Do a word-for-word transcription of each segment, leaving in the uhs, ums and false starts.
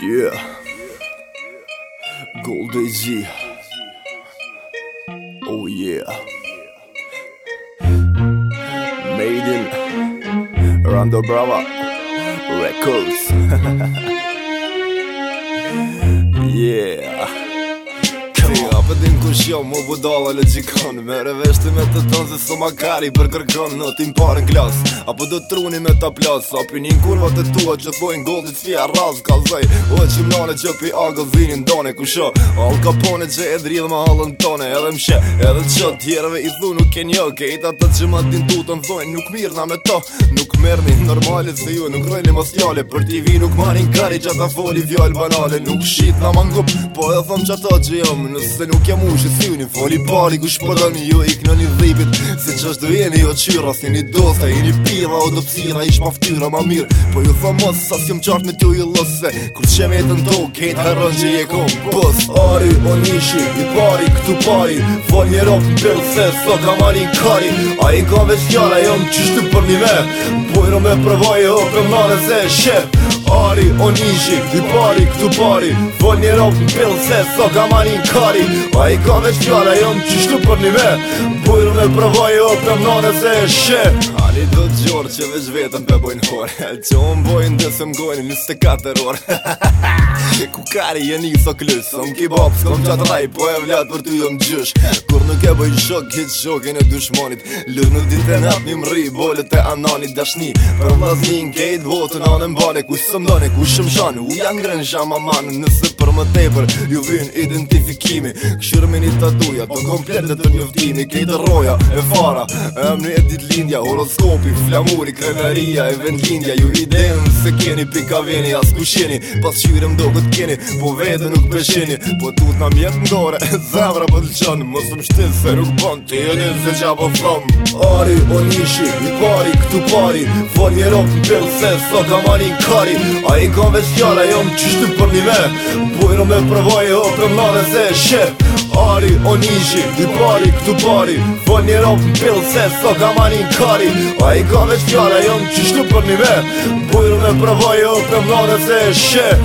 Yeah, Gold A G. Oh yeah, made in Rando Brava Records. Yeah. Për din kush jo mu budala logikon Mere veshti me të tonë se so makari për kërkon Në tim parën klas Apo do truni me ta plas Api njën kurva të tua që thojnë goldit fja raz Kalzaj o që mnane që pi agë zinin done Kusho Al Capone që e dridh me halën tone Edhe mshe edhe që tjereve i thu nuk e njo Kejta të që ma din tutën thojnë nuk mirna me to Nuk merni normalit se ju nuk rojni mos fjale Për t'i vi nuk marin kari që ta foli vjall banale Nuk shit na mangup po e thom që ta që jam Nëse nuk jam u shësini Foli pari ku shpëdani ju ik në një dhibit Se që është do jeni jo qyra Si një dosta, i një pira o do psira Ish ma ftyra ma mirë Po ju thë mos sa s'jom qartë me t'ju i lëse Kur që me jetën to kejt herën që je kom Bës Ari o nishi, i pari këtu pari Fol një rop në pillë se so ka marin kari A i ka veç fjara jom qështu për një me Bojro me përvaj e opre mlane se shep Ari o nishi, i pari këtu pari Fol një rop në pillë se so ka marin kari A i ka veç fjara jom qështu për një me Bujru me përvaj o për mnane se e shë Ani do të gjorë që veç vetën pe bojnë hore Që unë bojnë dhe se m'gojnë njëste katër orë Ku kari je një so klys S'om ki bop, s'kom qatë raj Po e vlat për ty jom gjysh Kur nuk e bëjnë shok, hit shokin e dushmonit Lër nuk dit e nat një mri Bollet e ananit dashni Për vaznin kejt votën anë mbane Kush së mdone, kush shëm shanë U janë grën shama manë Nëse për më tepër ju vyn identifikimi Kshyrëmin i tatuja To kompletet të njoftimi Kejtë roja e fara Emni e dit lindja Horoskopi, flamuri, krenaria E vendlindja Ju ideën se keni pika veni As kusheni Pas qyrem do këtë keni Po vete nuk pesheni Po tut na mjet ndore Zemra po të qanë Mos më shtin se nuk bon Ti e një se qa po thom Ari o nishi I pari këtu pari Fol një rop në pillë se so ka marin kari A i ka veç fjara jom qështu për një me Bujro me përvaj e opre mlane se e shep Ari o nishi I pari këtu pari Fol një rop në pillë se so ka marin kari A i ka veç fjara jom qështu për një me Bujro me përvaj e opre mlane se e shep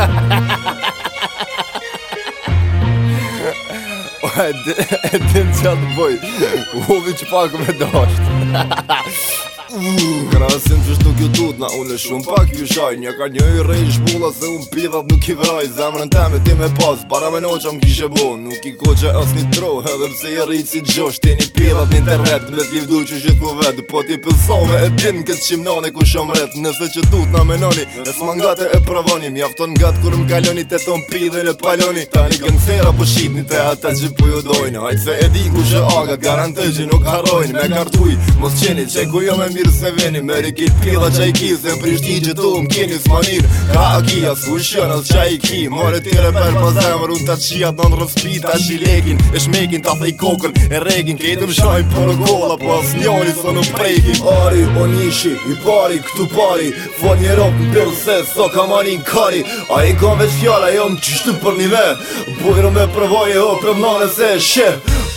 E din që atë boj Uvi që pak me dasht Krasin qësht nuk ju tut na unë shumë pak ju shaj Nja ka një i rej shbulla se unë pivat nuk i vraj Zemrën teme ti me pas para me no qa m'kishe bo Nuk i ko që as një tro edhe pse i rrit si gjosh Ti një pivat në internet me t'livdu që shit po vetë Po ti pëllsove e din këtë qimnane ku shumë ret Nëse që tut na menoni e s'mangate e pravoni Mjafton ngat kur m'kaloni te ton pidhe në paloni Tani gënsera po shqitni te ata që po ju dojnë Hajt se e di ku shë agat garantoj që nuk harrojnë Me kartuj mos qeni që ku jo me mirë se veni Meri kit pila qa i ki Se m'prishti që tu m'kini s'manir Ka akia s'kushon as qa i ki More tire per pa zemër Unë ta qiat në në rëspi Ta që i lekin e shmekin Ta thej kokën e regin Ketëm shajnë porogolla Po as njoni së në prejkin Ari o nishi I pari këtu pari Fol një rop në pillë se so ka marin kari A i ka veç fjalla jom qështu për një me Bujro me përvaj e o për mnane se e shep